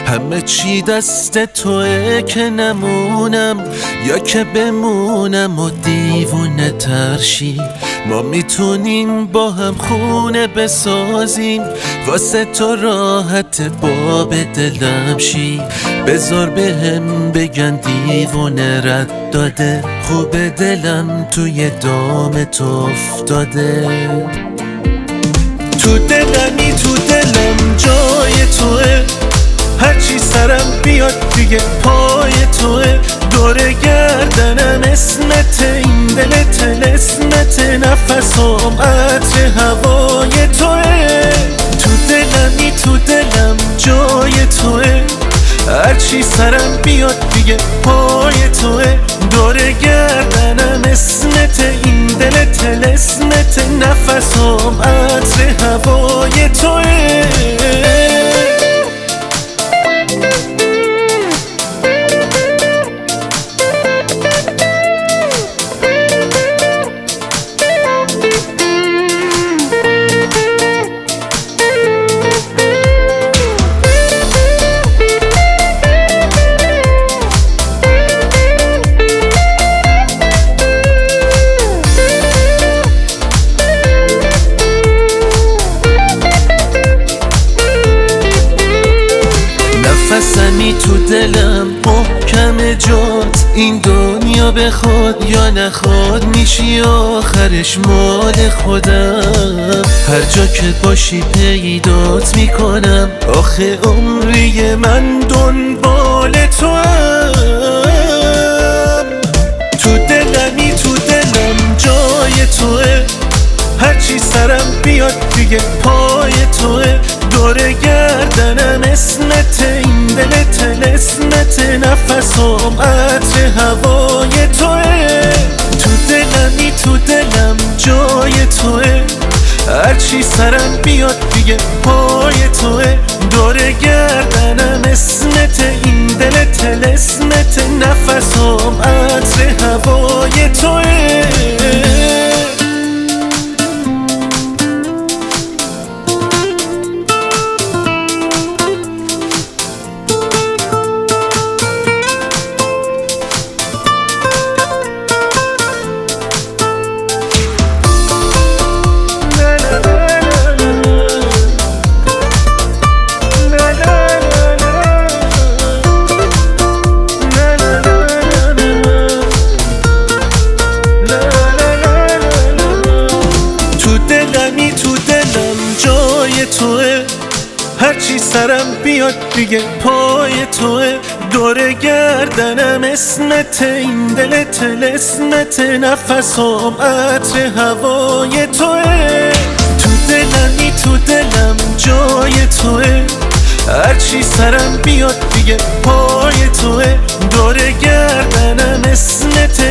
همه چی دست توه که نمونم یا که بمونم و دیوونه ترشی. ما میتونیم با هم خونه بسازیم، واسه تو راحت باب دلم شی. بذار بهم بگن دیوونه رد داده، خوب دلم توی دام تو افتاده. تو دلمی تو دلم جای توه، هرچی سرم بیاد دیگه پای توه. دور گردنم اسمت، این دل طلسمت، نفسم عطر هوای توه. تو دلمی تو دلم جای توه، هرچی سرم بیاد دیگه پای توه. دور گردنم اسمت، این دل طلسمت، نفسم عطر هوای توه. نفسمی تو دلم محکم جات، این دنیا بخواد یا نخواد میشی آخرش مال خودم. هر جا که باشی پیدات میکنم، آخه عمری من دنبال تو هم. تو دلمی تو دلم جای توه، هرچی سرم بیاد دیگه پای توه. دور گردنم اسمت، این دل طلسمت، نفسم عطر هوای توه. تو دلمی تو دلم جای توه، هرچی سرم بیاد دیگه پای توه. دور گردنم اسمت، این دل طلسمت، نفسم عطر هوای توه. توه هرچی سرم بیاد دیگه پای توه. دور گردنم اسمت، این دل طلسمت، نفسم عطر هوای توه. تو دلمی تو دلم جای توه، هرچی سرم بیاد دیگه پای توه. دور گردنم اسمت،